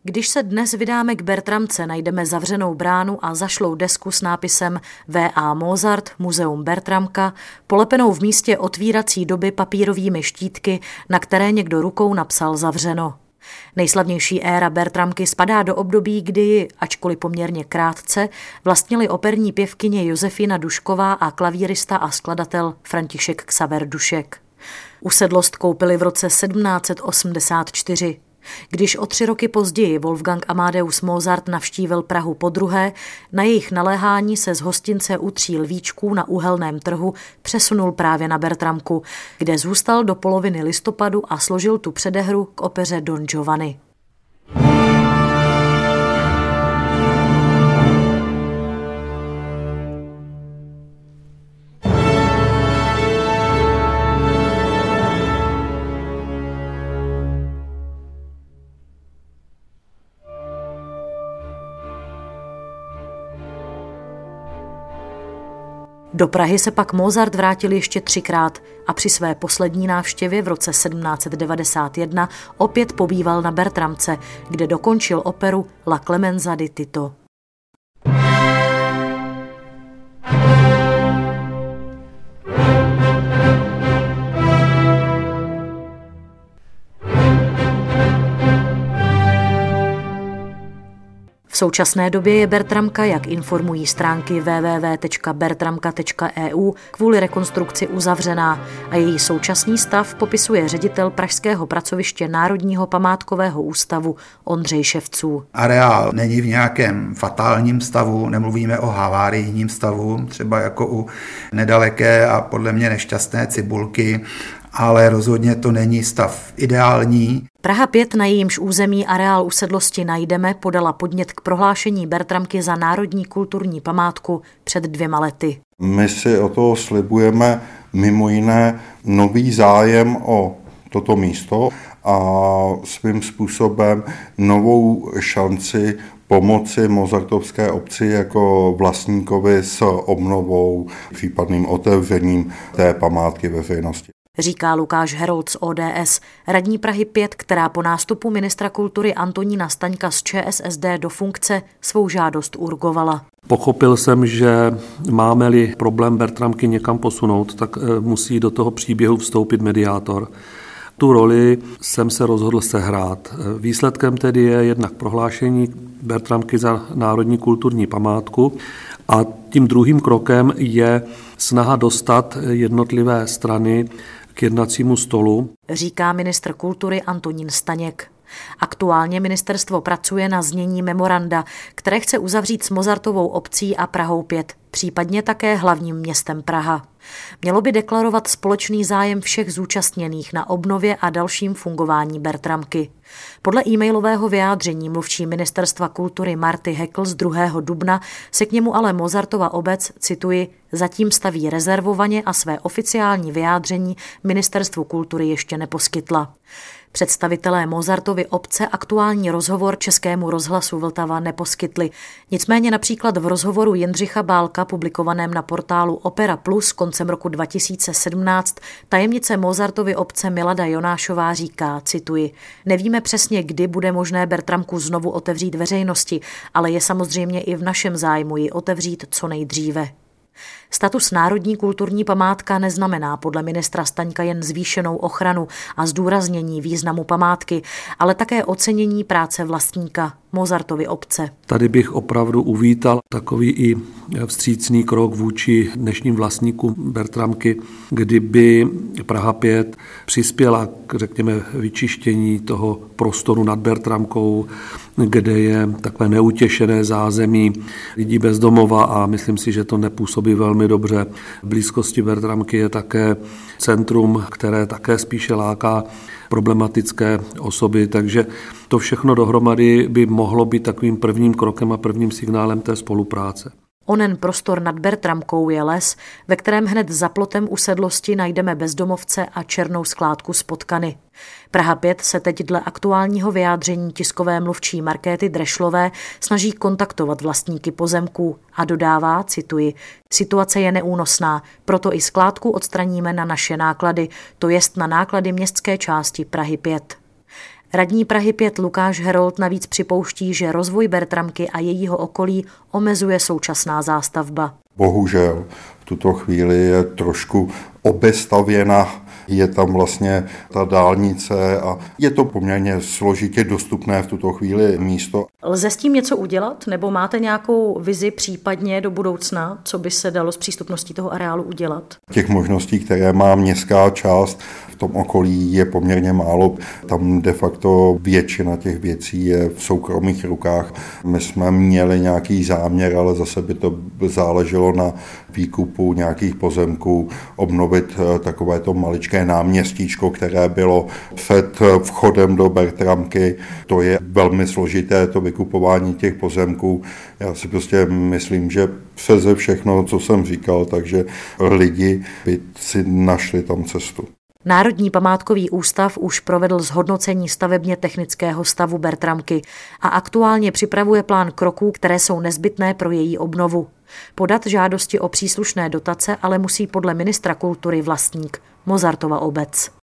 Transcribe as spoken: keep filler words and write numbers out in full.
Když se dnes vydáme k Bertramce, najdeme zavřenou bránu a zašlou desku s nápisem V A Mozart, Muzeum Bertramka, polepenou v místě otvírací doby papírovými štítky, na které někdo rukou napsal zavřeno. Nejslavnější éra Bertramky spadá do období, kdy ji, ačkoliv poměrně krátce, vlastnili operní pěvkyně Josefína Dušková a klavírista a skladatel František Xaver Dušek. Usedlost koupili v roce sedmnáct set osmdesát čtyři. Když o tři roky později Wolfgang Amadeus Mozart navštívil Prahu podruhé, na jejich naléhání se z hostince U tří lvíčků na Uhelném trhu přesunul právě na Bertramku, kde zůstal do poloviny listopadu a složil tu předehru k opeře Don Giovanni. Do Prahy se pak Mozart vrátil ještě třikrát a při své poslední návštěvě v roce sedmnáct set devadesát jedna opět pobýval na Bertramce, kde dokončil operu La Clemenza di Tito. V současné době je Bertramka, jak informují stránky w w w tečka bertramka tečka e u, kvůli rekonstrukci uzavřená a její současný stav popisuje ředitel pražského pracoviště Národního památkového ústavu Ondřej Ševců. Areál není v nějakém fatálním stavu, nemluvíme o havárijním stavu, třeba jako u nedaleké a podle mě nešťastné Cibulky, ale rozhodně to není stav ideální. Praha pět, na jejímž území areál usedlosti najdeme, podala podnět k prohlášení Bertramky za národní kulturní památku před dvěma lety. My si o toho slibujeme mimo jiné nový zájem o toto místo a svým způsobem novou šanci pomoci mozartovské obci jako vlastníkovi s obnovou, případným otevřením té památky veřejnosti. Říká Lukáš Herold z O D S, radní Prahy pět, která po nástupu ministra kultury Antonína Staňka z Č S S D do funkce svou žádost urgovala. Pochopil jsem, že máme-li problém Bertramky někam posunout, tak musí do toho příběhu vstoupit mediátor. Tu roli jsem se rozhodl sehrát. Výsledkem tedy je jednak prohlášení Bertramky za národní kulturní památku a tím druhým krokem je snaha dostat jednotlivé strany k jednacímu stolu. Říká ministr kultury Antonín Staněk. Aktuálně ministerstvo pracuje na znění memoranda, které chce uzavřít s Mozartovou obcí a Prahou pět, případně také hlavním městem Praha. Mělo by deklarovat společný zájem všech zúčastněných na obnově a dalším fungování Bertramky. Podle e-mailového vyjádření mluvčí ministerstva kultury Marty Hekl z druhého dubna se k němu ale Mozartova obec, cituji, zatím staví rezervovaně a své oficiální vyjádření ministerstvu kultury ještě neposkytla. Představitelé Mozartovy obce aktuální rozhovor Českému rozhlasu Vltava neposkytli. Nicméně například v rozhovoru Jindřicha Bálka publikovaném na portálu Opera Plus koncem roku dva tisíce sedmnáct tajemnice Mozartovy obce Milada Jonášová říká, cituji, nevíme přesně, kdy bude možné Bertramku znovu otevřít veřejnosti, ale je samozřejmě i v našem zájmu ji otevřít co nejdříve. Status národní kulturní památka neznamená podle ministra Staňka jen zvýšenou ochranu a zdůraznění významu památky, ale také ocenění práce vlastníka, Mozartovy obce. Tady bych opravdu uvítal takový i vstřícný krok vůči dnešním vlastníkům Bertramky, kdyby Praha pět přispěla k, řekněme, vyčištění toho prostoru nad Bertramkou, kde je takové neutěšené zázemí lidí bez domova a myslím si, že to nepůsobí velmi dobře. V blízkosti Bertramky je také centrum, které také spíše láká problematické osoby, takže to všechno dohromady by mohlo být takovým prvním krokem a prvním signálem té spolupráce. Onen prostor nad Bertramkou je les, ve kterém hned za plotem usedlosti najdeme bezdomovce a černou skládku z potkany. Praha pět se teď dle aktuálního vyjádření tiskové mluvčí Markéty Drešlové snaží kontaktovat vlastníky pozemků a dodává, cituji, situace je neúnosná, proto i skládku odstraníme na naše náklady, to jest na náklady městské části Prahy pět. Radní Prahy pět Lukáš Herold navíc připouští, že rozvoj Bertramky a jejího okolí omezuje současná zástavba. Bohužel v tuto chvíli je trošku obestavěna, je tam vlastně ta dálnice a je to poměrně složitě dostupné v tuto chvíli místo. Lze s tím něco udělat, nebo máte nějakou vizi případně do budoucna, co by se dalo s přístupností toho areálu udělat? Těch možností, které má městská část v tom okolí, je poměrně málo. Tam de facto většina těch věcí je v soukromých rukách. My jsme měli nějaký záměr, ale zase by to záleželo na výkupu nějakých pozemků, obnovit takovéto maličké náměstíčko, které bylo před vchodem do Bertramky. To je velmi složité, to vykupování těch pozemků. Já si prostě myslím, že přeze všechno, co jsem říkal, takže lidi by si našli tam cestu. Národní památkový ústav už provedl zhodnocení stavebně technického stavu Bertramky a aktuálně připravuje plán kroků, které jsou nezbytné pro její obnovu. Podat žádosti o příslušné dotace ale musí podle ministra kultury vlastník, Mozartova obec.